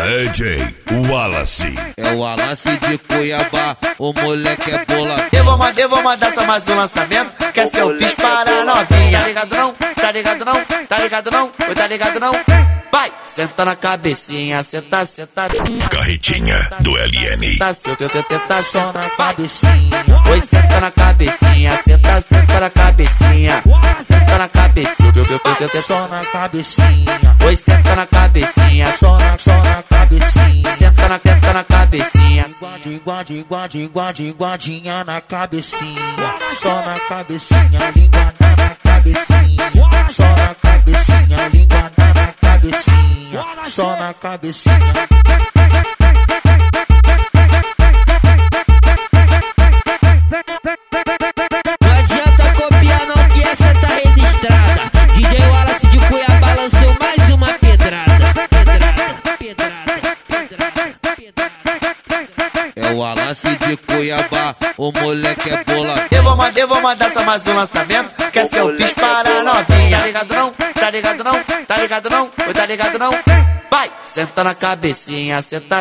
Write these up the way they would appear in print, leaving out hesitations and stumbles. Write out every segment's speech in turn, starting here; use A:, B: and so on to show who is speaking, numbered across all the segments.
A: DJ Wallace.
B: É o Wallace de Cuiabá, o moleque é bola.
C: Eu vou mandar só mais um lançamento, que essa eu fiz para novinha. Tá ligado não? Tá ligado não? Tá ligado não? Oi, tá ligado não? Vai! Senta na cabecinha, senta.
A: Carretinha do LN.
C: Senta só na cabecinha. Oi, senta na cabecinha, senta na cabecinha. Senta na cabecinha, só na cabecinha. Oi, senta na cabecinha, só na cabecinha. Senta na cabecinha. Guardinha na cabecinha. Só na cabecinha, língua na cabecinha. Só na cabecinha, língua na cabecinha. Só na cabecinha.
D: Não adianta copiar não, que essa tá registrada. DJ Wallace de Cuiabá lançou mais uma pedrada.
B: É o Wallace de Cuiabá, o moleque é bola.
C: Eu vou mandar só mais um lançamento, que essa eu fiz para novinha. Tá ligado não? Tá ligado não? Tá ligado não? Oi, tá ligado não? Vai! Senta na cabecinha, senta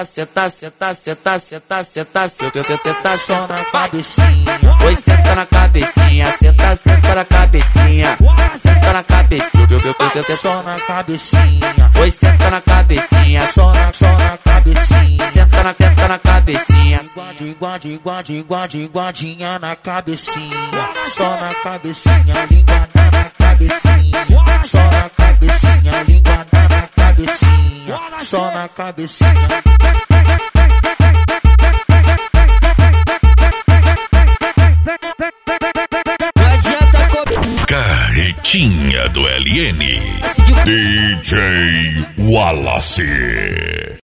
C: só na cabecinha. Oi, senta na cabecinha, senta na cabecinha. Senta na cabecinha, só na cabecinha. Oi, senta na cabecinha, só na cabecinha. Senta na cabecinha. Guardinha na cabecinha. Só na cabecinha, língua na cabecinha. Só na cabecinha, língua na cabecinha. Só na cabecinha.
D: Não adianta copiar.
A: Carretinha do LN. DJ Wallace.